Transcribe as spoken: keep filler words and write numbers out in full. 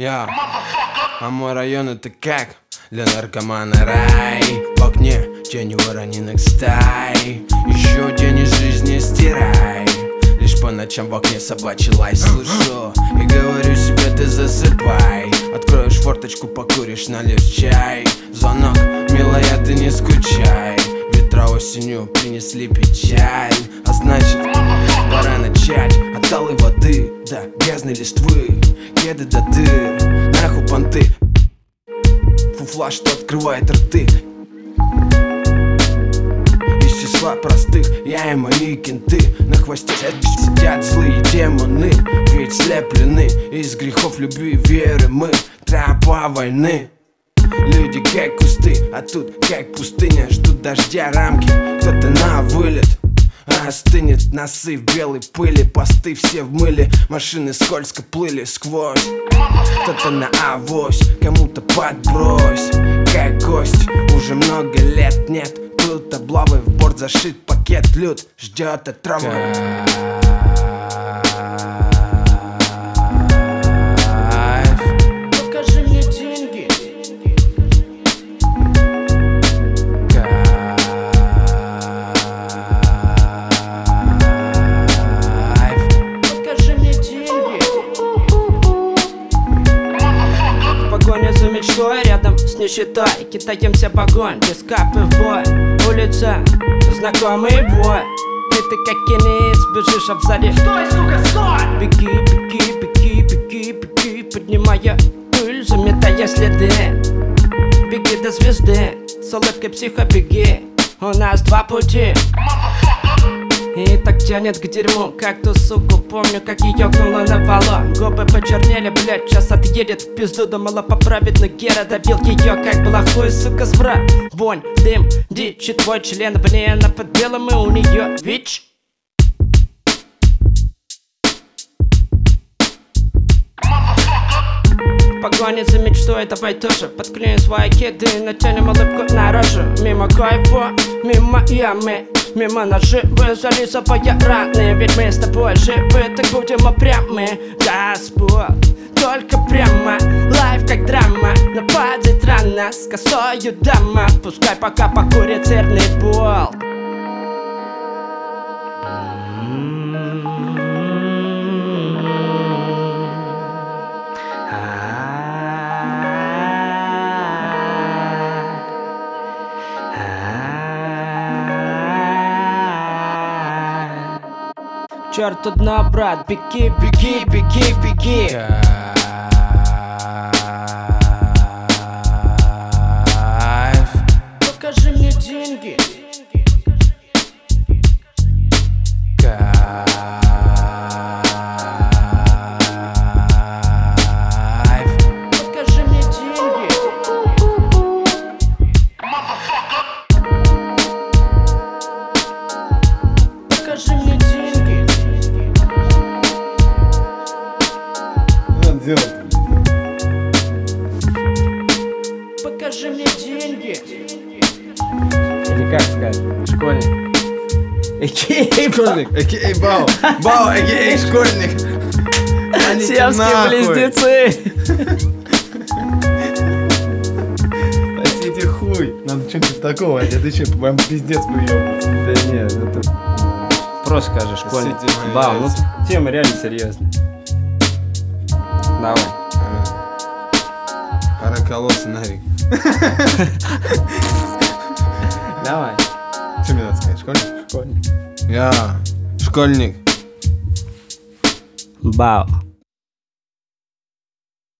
Я, а мой район это как для наркомана рай. В окне тени воронинок стай. Еще тени жизни стирай. Лишь по ночам в окне собачий лай слышу и говорю себе: ты засыпай. Откроешь форточку, покуришь, нальешь чай. Звонок: милая, ты не скучай. Ветра осенью принесли печаль, а значит, пора начать. От талой воды до грязной листвы, кеды до дыр, нахуй понты. Фуфла, что открывает рты. Из числа простых я и мои кенты. На хвосте сидят злые демоны, ведь слеплены из грехов любви, веры мы. Тропа войны. Люди как кусты, а тут как пустыня. Ждут дождя рамки, кто-то на вылет. Остынет носы в белой пыли. Посты все в мыле, машины скользко плыли сквозь. Кто-то на авось, кому-то подбрось. Как гость, уже много лет нет. Тут облавы, в борт зашит пакет. Люд ждет отравы. Покажи мне деньги. Покажи мне деньги. Погоня за мечтой рядом с нищетой. Китаемся в огонь, без капы в бой. Улица, знакомый бой. И ты как кинец, бежишь в заре. Стой, сука, стой! Беги, беги, беги, беги, беги, поднимая пыль, заметая следы. Беги до звезды, с улыбкой психо беги. У нас два пути. И так тянет к дерьму, как ту суку. Помню, как ее гнуло на полу. Губы почернели, блядь, сейчас отъедет в пизду. Думала поправить, но Гера давил ее, как плохой, сука, сбрат. Вонь, дым, дичь, и твой член вне. Она под белым, и у нее ВИЧ. В погоне за мечтой, давай тоже подклеим свои кеды, натянем улыбку на рожу. Мимо кайфа, мимо ямы, мимо наживы, зализывая раны. Ведь мы с тобой живы, так будем упрямы. Господь, только прямо, лайф как драма. Нападет рано, с косою дама. Пускай пока покурит сырный бол. Черт одна, брат, беги, беги, беги, беги. Покажи мне деньги. Покажи мне деньги. Покажи мне деньги. Делать. Покажи мне деньги. Или как сказать? Школьник. Экей, Школьник, а.к.а. Бау. Бау, а.к.а. школьник. Сиамские близнецы. Простите, хуй. Надо что-нибудь такого, а ты че, по-моему, пиздец прием. Да нет, это просто скажи школьник. Бау, ну тема реально серьезная. Давай. Пора колоться, Нарик. Давай. Что мне надо сказать? Школьник? Школьник. Я, школьник. Бау.